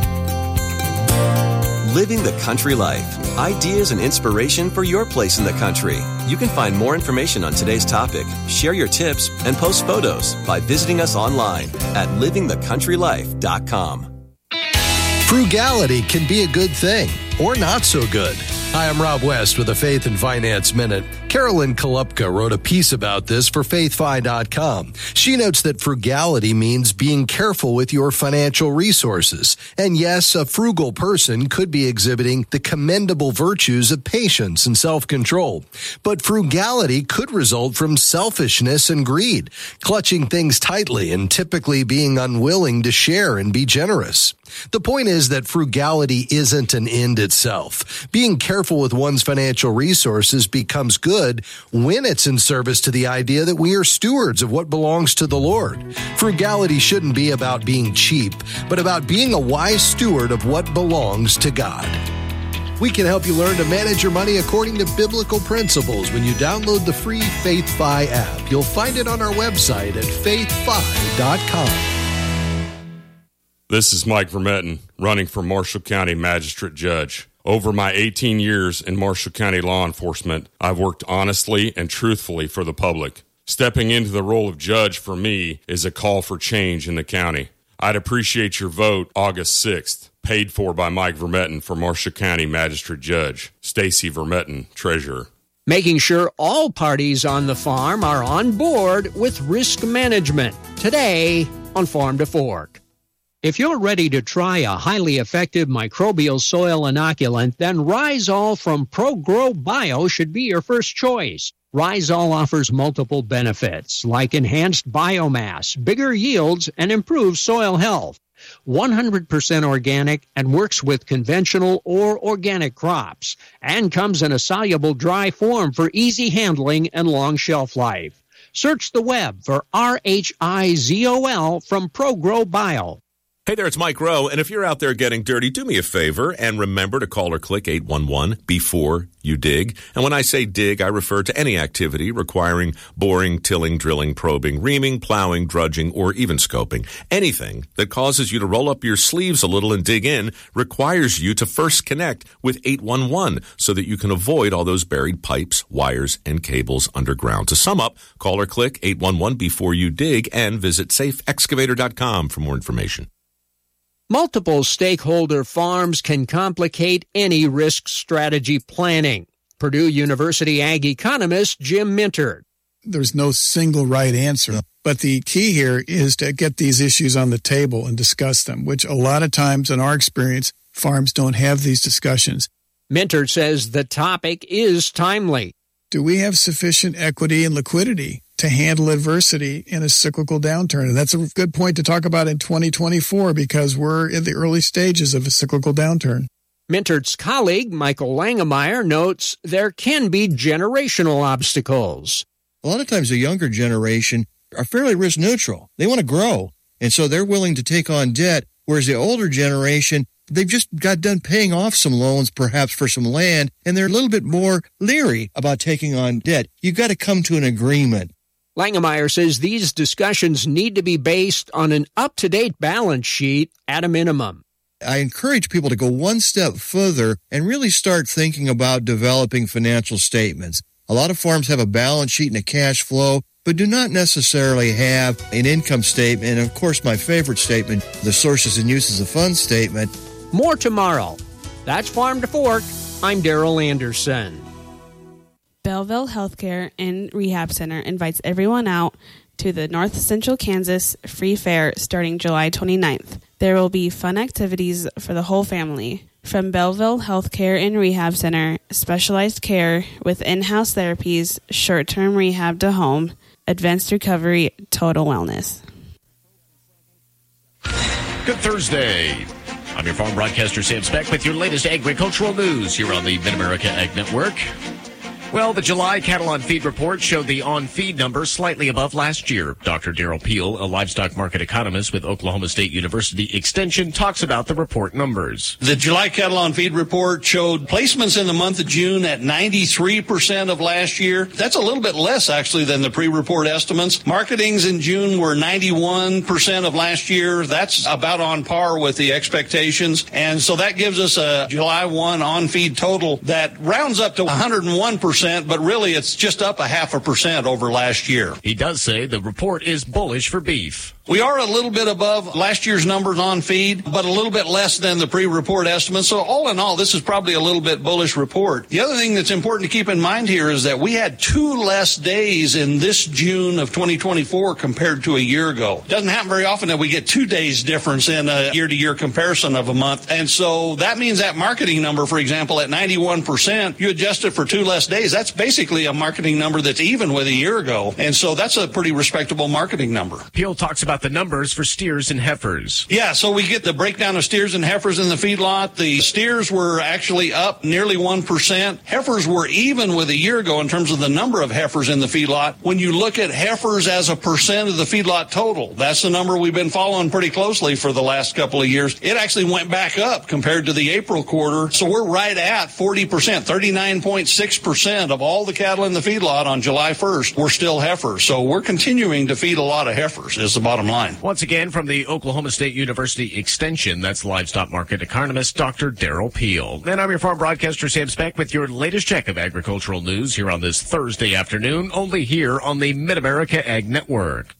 Living the Country Life. Ideas and inspiration for your place in the country. You can find more information on today's topic, share your tips, and post photos by visiting us online at living the country life dot com. Frugality can be a good thing, or not so good. Hi, I'm Rob West with a Faith and Finance Minute. Carolyn Kolupka wrote a piece about this for faith fi dot com. She notes that frugality means being careful with your financial resources. And yes, a frugal person could be exhibiting the commendable virtues of patience and self-control. But frugality could result from selfishness and greed, clutching things tightly and typically being unwilling to share and be generous. The point is that frugality isn't an end itself. Being careful with one's financial resources becomes good when it's in service to the idea that we are stewards of what belongs to the Lord. Frugality shouldn't be about being cheap, but about being a wise steward of what belongs to God. We can help you learn to manage your money according to biblical principles when you download the free FaithFi app. You'll find it on our website at faith fi dot com. This is Mike Vermetten, running for Marshall County Magistrate Judge. Over my eighteen years in Marshall County law enforcement, I've worked honestly and truthfully for the public. Stepping into the role of judge for me is a call for change in the county. I'd appreciate your vote August sixth, paid for by Mike Vermetten for Marshall County Magistrate Judge. Stacy Vermetten, Treasurer. Making sure all parties on the farm are on board with risk management. Today on Farm to Fork. If you're ready to try a highly effective microbial soil inoculant, then Rhizol from ProGrow Bio should be your first choice. Rhizol offers multiple benefits like enhanced biomass, bigger yields, and improved soil health. one hundred percent organic and works with conventional or organic crops, and comes in a soluble dry form for easy handling and long shelf life. Search the web for R H I Z O L from ProGrow Bio. Hey there, it's Mike Rowe, and if you're out there getting dirty, do me a favor and remember to call or click eight one one before you dig. And when I say dig, I refer to any activity requiring boring, tilling, drilling, probing, reaming, plowing, drudging, or even scoping. Anything that causes you to roll up your sleeves a little and dig in requires you to first connect with eight one one so that you can avoid all those buried pipes, wires, and cables underground. To sum up, call or click eight one one before you dig and visit safe excavator dot com for more information. Multiple stakeholder farms can complicate any risk strategy planning. Purdue University ag economist Jim Mintert. There's no single right answer, but the key here is to get these issues on the table and discuss them, which a lot of times in our experience, farms don't have these discussions. Mintert says the topic is timely. Do we have sufficient equity and liquidity to handle adversity in a cyclical downturn? And that's a good point to talk about in twenty twenty-four because we're in the early stages of a cyclical downturn. Mintert's colleague, Michael Langemeyer, notes there can be generational obstacles. A lot of times the younger generation are fairly risk neutral. They want to grow, and so they're willing to take on debt, whereas the older generation, they've just got done paying off some loans, perhaps for some land, and they're a little bit more leery about taking on debt. You've got to come to an agreement. Langemeyer says these discussions need to be based on an up-to-date balance sheet at a minimum. I encourage people to go one step further and really start thinking about developing financial statements. A lot of farms have a balance sheet and a cash flow, but do not necessarily have an income statement. And, of course, my favorite statement, the sources and uses of funds statement. More tomorrow. That's Farm to Fork. I'm Darrell Anderson. Belleville Healthcare and Rehab Center invites everyone out to the North Central Kansas Free Fair starting July twenty-ninth. There will be fun activities for the whole family. From Belleville Healthcare and Rehab Center, specialized care with in-house therapies, short-term rehab to home, advanced recovery, total wellness. Good Thursday. I'm your farm broadcaster, Sam Speck, with your latest agricultural news here on the Mid-America Ag Network. Well, the July cattle on feed report showed the on-feed number slightly above last year. Doctor Daryl Peel, a livestock market economist with Oklahoma State University Extension, talks about the report numbers. The July cattle on feed report showed placements in the month of June at ninety-three percent of last year. That's a little bit less, actually, than the pre-report estimates. Marketings in June were ninety-one percent of last year. That's about on par with the expectations. And so that gives us a July first on-feed total that rounds up to one hundred one percent. But really, it's just up a half a percent over last year. He does say the report is bullish for beef. We are a little bit above last year's numbers on feed, but a little bit less than the pre-report estimates. So all in all, this is probably a little bit bullish report. The other thing that's important to keep in mind here is that we had two less days in this June of twenty twenty-four compared to a year ago. It doesn't happen very often that we get two days difference in a year-to-year comparison of a month. And so that means that marketing number, for example, at ninety-one percent, you adjust it for two less days. That's basically a marketing number that's even with a year ago. And so that's a pretty respectable marketing number. Peel talks about the numbers for steers and heifers. Yeah, so we get the breakdown of steers and heifers in the feedlot. The steers were actually up nearly one percent. Heifers were even with a year ago in terms of the number of heifers in the feedlot. When you look at heifers as a percent of the feedlot total, that's the number we've been following pretty closely for the last couple of years. It actually went back up compared to the April quarter. So we're right at forty percent, thirty-nine point six percent of all the cattle in the feedlot on July first were still heifers. So we're continuing to feed a lot of heifers is the bottom line. Once again, from the Oklahoma State University Extension, that's livestock market economist Doctor Daryl Peel. And I'm your farm broadcaster, Sam Speck, with your latest check of agricultural news here on this Thursday afternoon, only here on the Mid-America Ag Network.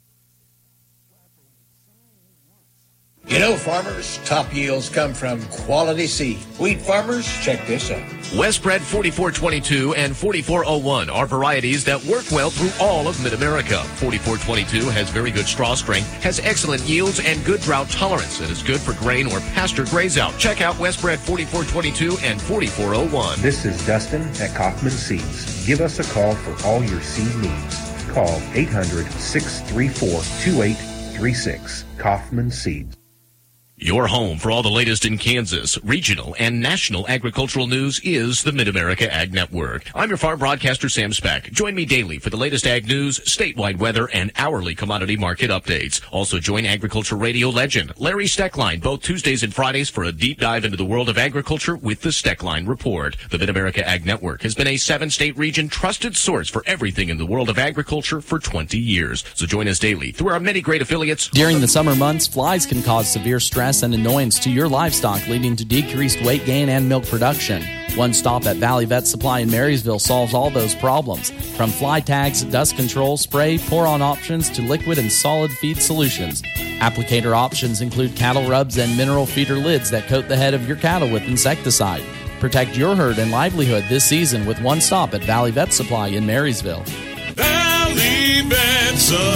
You know, farmers, top yields come from quality seed. Wheat farmers, check this out. Westbred forty-four twenty-two and forty-four oh one are varieties that work well through all of Mid-America. forty-four twenty-two has very good straw strength, has excellent yields and good drought tolerance, and is good for grain or pasture graze out. Check out Westbred forty-four twenty-two and forty-four oh one. This is Dustin at Kaufman Seeds. Give us a call for all your seed needs. Call eight hundred, six three four, two eight three six. Kaufman Seeds. Your home for all the latest in Kansas, regional, and national agricultural news is the Mid-America Ag Network. I'm your farm broadcaster, Sam Speck. Join me daily for the latest ag news, statewide weather, and hourly commodity market updates. Also join agriculture radio legend Larry Steckline both Tuesdays and Fridays for a deep dive into the world of agriculture with the Steckline Report. The Mid-America Ag Network has been a seven-state region trusted source for everything in the world of agriculture for twenty years. So join us daily through our many great affiliates. During the summer months, flies can cause severe stress and annoyance to your livestock, leading to decreased weight gain and milk production. One stop at Valley Vet Supply in Marysville solves all those problems. From fly tags, dust control, spray, pour-on options to liquid and solid feed solutions. Applicator options include cattle rubs and mineral feeder lids that coat the head of your cattle with insecticide. Protect your herd and livelihood this season with one stop at Valley Vet Supply in Marysville. Valley Vet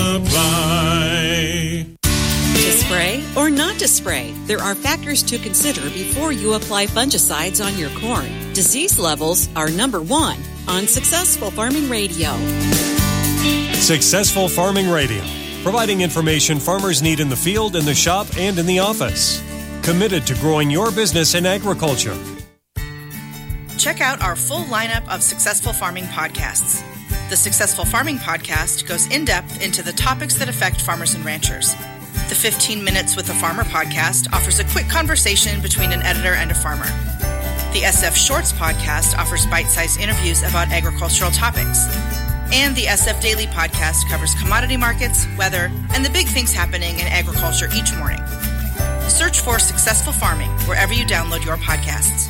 Supply. To spray or not to spray, there are factors to consider before you apply fungicides on your corn. Disease levels are number one on Successful Farming Radio. Successful Farming Radio, providing information farmers need in the field, in the shop, and in the office. Committed to growing your business in agriculture. Check out our full lineup of Successful Farming podcasts. The Successful Farming podcast goes in-depth into the topics that affect farmers and ranchers. The fifteen minutes with a Farmer podcast offers a quick conversation between an editor and a farmer. The S F Shorts podcast offers bite-sized interviews about agricultural topics. And the S F Daily podcast covers commodity markets, weather, and the big things happening in agriculture each morning. Search for Successful Farming wherever you download your podcasts.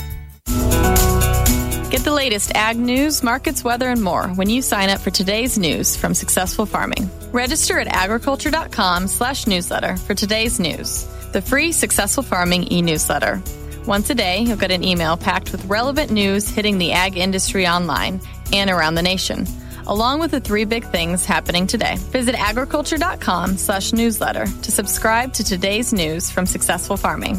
Get the latest ag news, markets, weather, and more when you sign up for today's news from Successful Farming. Register at agriculture.com slash newsletter for today's news, the free Successful Farming e-newsletter. Once a day, you'll get an email packed with relevant news hitting the ag industry online and around the nation, along with the three big things happening today. Visit agriculture.com slash newsletter to subscribe to today's news from Successful Farming.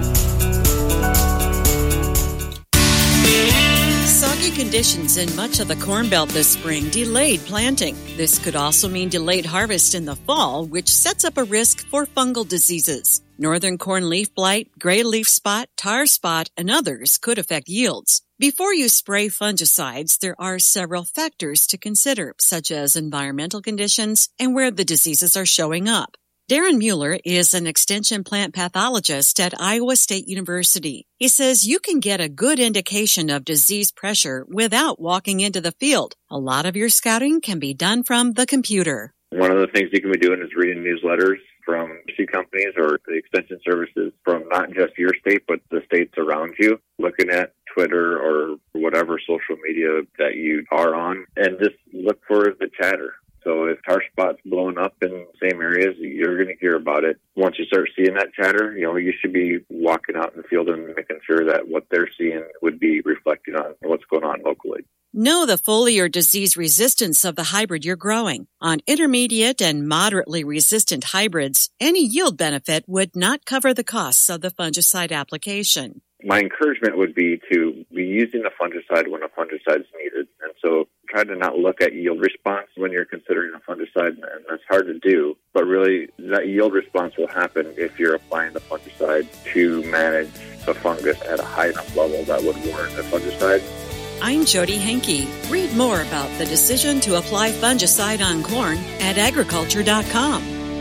Soggy conditions in much of the Corn Belt this spring delayed planting. This could also mean delayed harvest in the fall, which sets up a risk for fungal diseases. Northern corn leaf blight, gray leaf spot, tar spot, and others could affect yields. Before you spray fungicides, there are several factors to consider, such as environmental conditions and where the diseases are showing up. Darren Mueller is an extension plant pathologist at Iowa State University. He says you can get a good indication of disease pressure without walking into the field. A lot of your scouting can be done from the computer. One of the things you can be doing is reading newsletters from seed companies or the extension services from not just your state, but the states around you, looking at Twitter or whatever social media that you are on, and just look for the chatter. So if tar spot's blowing up in the same areas, you're going to hear about it. Once you start seeing that chatter, you know, you should be walking out in the field and making sure that what they're seeing would be reflecting on what's going on locally. Know the foliar disease resistance of the hybrid you're growing. On intermediate and moderately resistant hybrids, any yield benefit would not cover the costs of the fungicide application. My encouragement would be to be using a fungicide when a fungicide is needed. And so try to not look at yield response when you're considering a fungicide, and that's hard to do. But really, that yield response will happen if you're applying the fungicide to manage the fungus at a high enough level that would warrant a fungicide. I'm Jody Henke. Read more about the decision to apply fungicide on corn at agriculture dot com.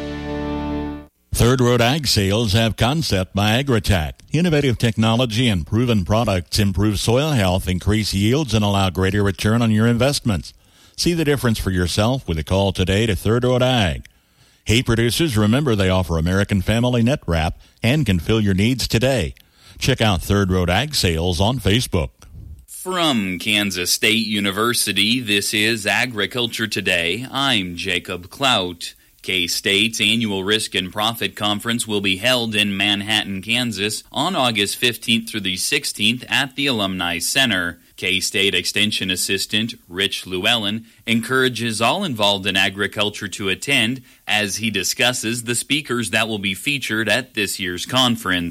Third Road Ag Sales have Concept by Agritech. Innovative technology and proven products improve soil health, increase yields, and allow greater return on your investments. See the difference for yourself with a call today to Third Road Ag. Hay producers, remember they offer American Family Net Wrap and can fill your needs today. Check out Third Road Ag Sales on Facebook. From Kansas State University, this is Agriculture Today. I'm Jacob Clout. K-State's annual Risk and Profit Conference will be held in Manhattan, Kansas on August fifteenth through the sixteenth at the Alumni Center. K-State Extension Assistant Rich Llewellyn encourages all involved in agriculture to attend as he discusses the speakers that will be featured at this year's conference.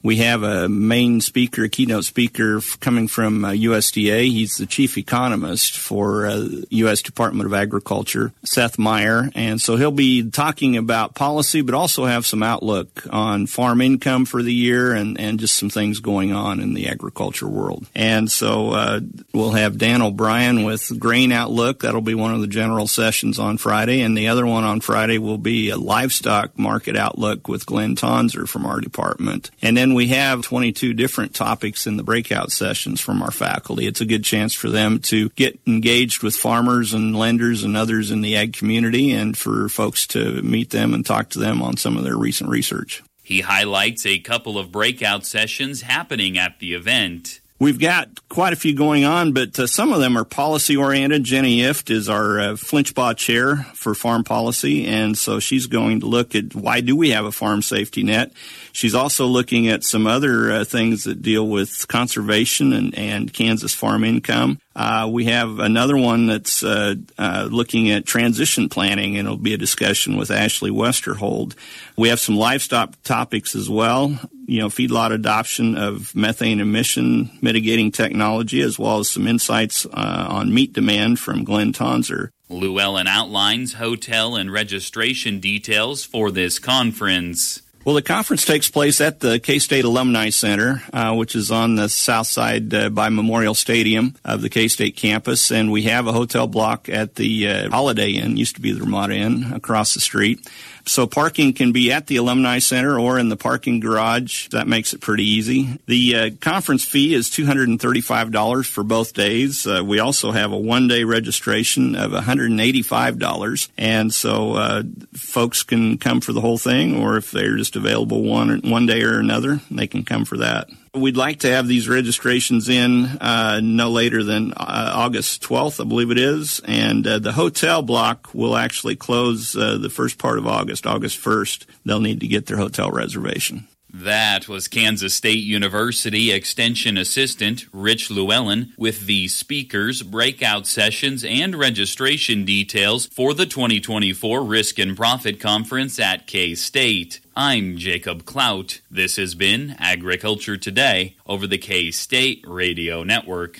We have a main speaker, a keynote speaker coming from uh, U S D A. He's the chief economist for uh, U S Department of Agriculture, Seth Meyer. And so he'll be talking about policy, but also have some outlook on farm income for the year and, and just some things going on in the agriculture world. And so uh, we'll have Dan O'Brien with Grain Outlook. That'll be one of the general sessions on Friday. And the other one on Friday will be a livestock market outlook with Glenn Tonzer from our department. And then we have twenty-two different topics in the breakout sessions from our faculty. It's a good chance for them to get engaged with farmers and lenders and others in the ag community and for folks to meet them and talk to them on some of their recent research. He highlights a couple of breakout sessions happening at the event. We've got quite a few going on, but uh, some of them are policy-oriented. Jenny Ift is our uh, Flinchbaugh chair for farm policy, and so she's going to look at why do we have a farm safety net. She's also looking at some other uh, things that deal with conservation and, and Kansas farm income. Uh, we have another one that's uh, uh, looking at transition planning, and it'll be a discussion with Ashley Westerhold. We have some livestock topics as well, you know, feedlot adoption of methane emission mitigating technology, as well as some insights uh, on meat demand from Glenn Tonzer. Llewellyn outlines hotel and registration details for this conference. Well, the conference takes place at the K-State Alumni Center, uh, which is on the south side uh, by Memorial Stadium of the K-State campus, and we have a hotel block at the uh, Holiday Inn, used to be the Ramada Inn, across the street. So parking can be at the Alumni Center or in the parking garage. That makes it pretty easy. The uh, conference fee is two hundred thirty-five dollars for both days. Uh, we also have a one-day registration of one hundred eighty-five dollars. And so uh, folks can come for the whole thing, or if they're just available one, one day or another, they can come for that. We'd like to have these registrations in uh, no later than uh, August twelfth, I believe it is. And uh, the hotel block will actually close uh, the first part of August, August first. They'll need to get their hotel reservation. That was Kansas State University Extension Assistant Rich Llewellyn with the speakers, breakout sessions, and registration details for the twenty twenty-four Risk and Profit Conference at K-State. I'm Jacob Clout. This has been Agriculture Today over the K-State Radio Network.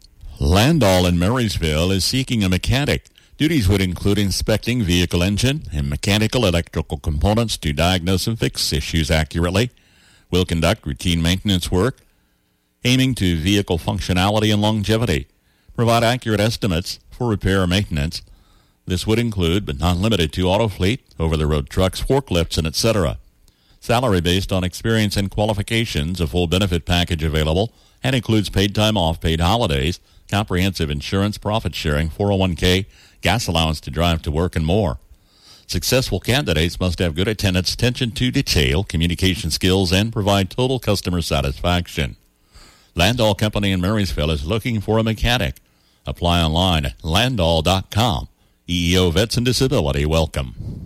Landall in Marysville is seeking a mechanic. Duties would include inspecting vehicle engine and mechanical electrical components to diagnose and fix issues accurately. Will conduct routine maintenance work, aiming to vehicle functionality and longevity. Provide accurate estimates for repair or maintenance. This would include, but not limited to, auto fleet, over-the-road trucks, forklifts, and et cetera. Salary based on experience and qualifications, a full benefit package available, and includes paid time off, paid holidays, comprehensive insurance, profit sharing, four oh one k, gas allowance to drive to work, and more. Successful candidates must have good attendance, attention to detail, communication skills, and provide total customer satisfaction. Landall Company in Marysville is looking for a mechanic. Apply online at landall dot com. E E O Vets and Disability, welcome.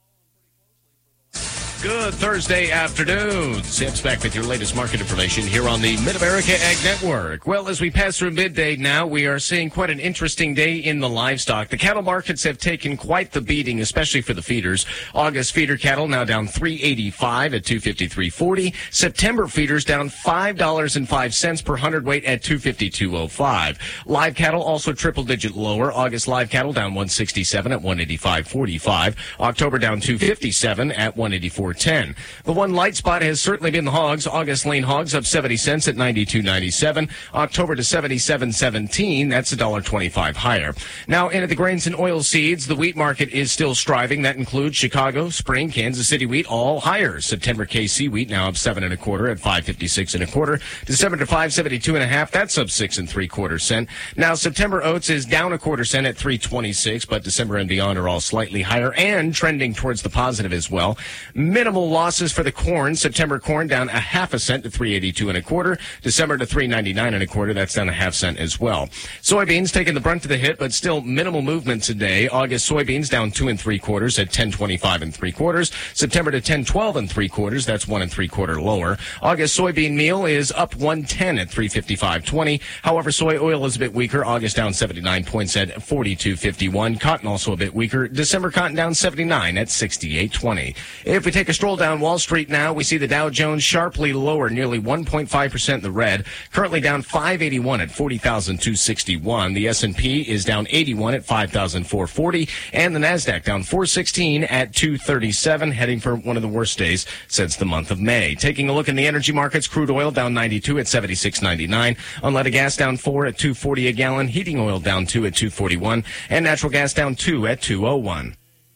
Good Thursday afternoon. Sam's back with your latest market information here on the Mid-America Ag Network. Well, as we pass through midday now, we are seeing quite an interesting day in the livestock. The cattle markets have taken quite the beating, especially for the feeders. August feeder cattle now down three eighty-five at two fifty-three forty. September feeders down five dollars and five cents per hundredweight at two fifty-two oh five. Live cattle also triple-digit lower. August live cattle down one sixty-seven at one eighty-five forty-five. October down two fifty-seven at one eighty-four ten. The one light spot has certainly been the hogs. August lean hogs up seventy cents at ninety-two ninety-seven. October to seventy-seven seventeen. That's one dollar twenty-five higher. Now into the grains and oil seeds. The wheat market is still striving. That includes Chicago, Spring, Kansas City wheat, all higher. September K C wheat now up seven and a quarter at five fifty-six and a quarter. December to five seventy-two and a half. That's up six and three quarter cent. Now September oats is down a quarter cent at three twenty-six, but December and beyond are all slightly higher and trending towards the positive as well. Minimal losses for the corn. September corn down a half a cent to three eighty-two and a quarter. December to three ninety-nine and a quarter. That's down a half cent as well. Soybeans taking the brunt of the hit, but still minimal movement today. August soybeans down two and three quarters at ten twenty-five and three quarters. September to ten twelve and three quarters. That's one and three quarter lower. August soybean meal is up one ten at three fifty-five twenty. However, soy oil is a bit weaker. August down seventy-nine points at forty-two fifty-one. Cotton also a bit weaker. December cotton down seventy-nine at sixty-eight twenty. If we take a a stroll down Wall Street now. We see the Dow Jones sharply lower, nearly one point five percent in the red, currently down five eighty-one at forty thousand two hundred sixty-one. The S and P is down eighty-one at five thousand four hundred forty, and the NASDAQ down four sixteen at two thirty-seven, heading for one of the worst days since the month of May. Taking a look in the energy markets, crude oil down ninety-two at seventy-six ninety-nine, unleaded gas down four at two forty a gallon, heating oil down two at two forty-one, and natural gas down two at two oh one.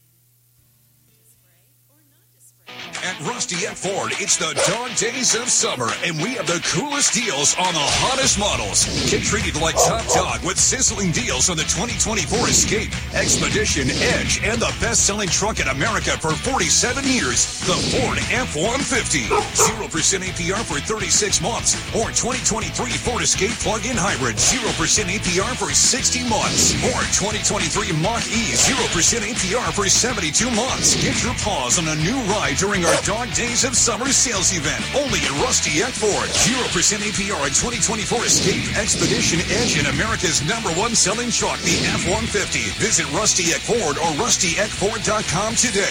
At Rusty Eck Ford, it's the dog days of summer, and we have the coolest deals on the hottest models. Get treated like top dog with sizzling deals on the twenty twenty-four Escape, Expedition, Edge, and the best-selling truck in America for forty-seven years, the Ford F one fifty. zero percent A P R for thirty-six months, or twenty twenty-three Ford Escape Plug-in Hybrid, zero percent A P R for sixty months, or twenty twenty-three Mach-E, zero percent A P R for seventy-two months. Get your paws on a new ride during our Dog Days of Summer sales event, only at Rusty Eck Ford. zero percent A P R on twenty twenty-four Escape, Expedition, Edge, and America's number one selling truck, the F one fifty. Visit Rusty Eck Ford or rusty eck ford dot com today.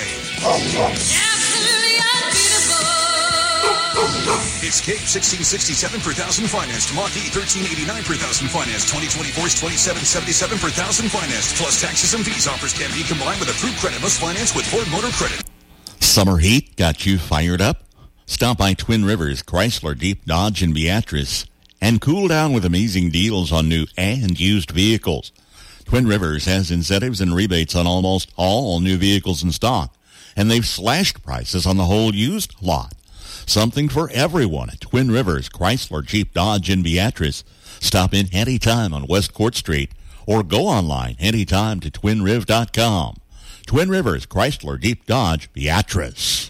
Escape sixteen sixty-seven per thousand financed. Mach-E thirteen eighty-nine per thousand financed. twenty twenty-four is twenty-seven seventy-seven per thousand financed. Plus taxes and fees. Offers can be combined with approved credit. Must finance with Ford Motor Credit. Summer heat got you fired up? Stop by Twin Rivers, Chrysler, Jeep, Dodge, and Beatrice and cool down with amazing deals on new and used vehicles. Twin Rivers has incentives and rebates on almost all new vehicles in stock, and they've slashed prices on the whole used lot. Something for everyone at Twin Rivers, Chrysler, Jeep, Dodge, and Beatrice. Stop in anytime on West Court Street or go online anytime to twin riv dot com. Twin Rivers, Chrysler, Jeep, Dodge, Beatrice.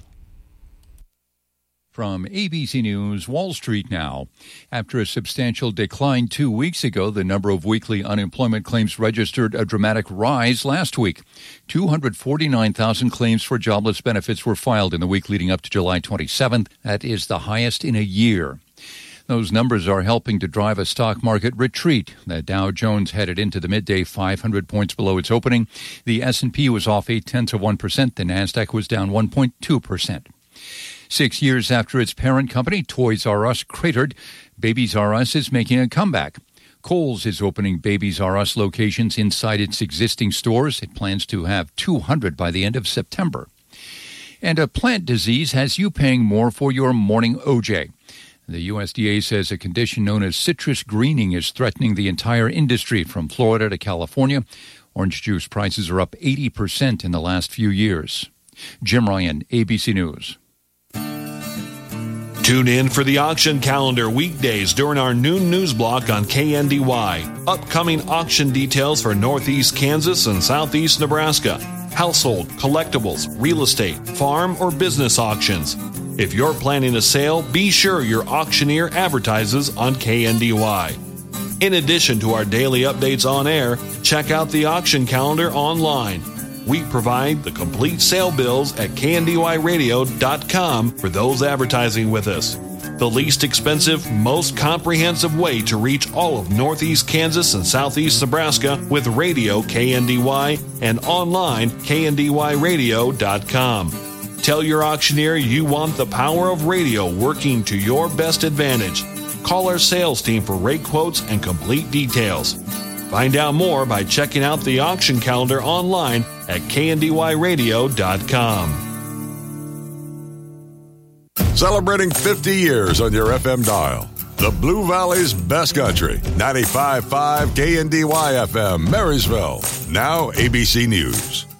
From A B C News, Wall Street now. After a substantial decline two weeks ago, the number of weekly unemployment claims registered a dramatic rise last week. two hundred forty-nine thousand claims for jobless benefits were filed in the week leading up to July twenty-seventh. That is the highest in a year. Those numbers are helping to drive a stock market retreat. The Dow Jones headed into the midday five hundred points below its opening. The S and P was off eight-tenths of one percent. The NASDAQ was down one point two percent. Six years after its parent company, Toys R Us, cratered, Babies R Us is making a comeback. Kohl's is opening Babies R Us locations inside its existing stores. It plans to have two hundred by the end of September. And a plant disease has you paying more for your morning O J. The U S D A says a condition known as citrus greening is threatening the entire industry from Florida to California. Orange juice prices are up eighty percent in the last few years. Jim Ryan, A B C News. Tune in for the auction calendar weekdays during our noon news block on K N D Y. Upcoming auction details for Northeast Kansas and Southeast Nebraska. Household, collectibles, real estate, farm, or business auctions. If you're planning a sale, be sure your auctioneer advertises on K N D Y. In addition to our daily updates on air, check out the auction calendar online. We provide the complete sale bills at K N D Y radio dot com for those advertising with us. The least expensive, most comprehensive way to reach all of Northeast Kansas and Southeast Nebraska with radio K N D Y and online K N D Y radio dot com. Tell your auctioneer you want the power of radio working to your best advantage. Call our sales team for rate quotes and complete details. Find out more by checking out the auction calendar online at K N D Y radio dot com. Celebrating fifty years on your F M dial. The Blue Valley's best country. ninety-five point five K N D Y F M, Marysville. Now A B C News.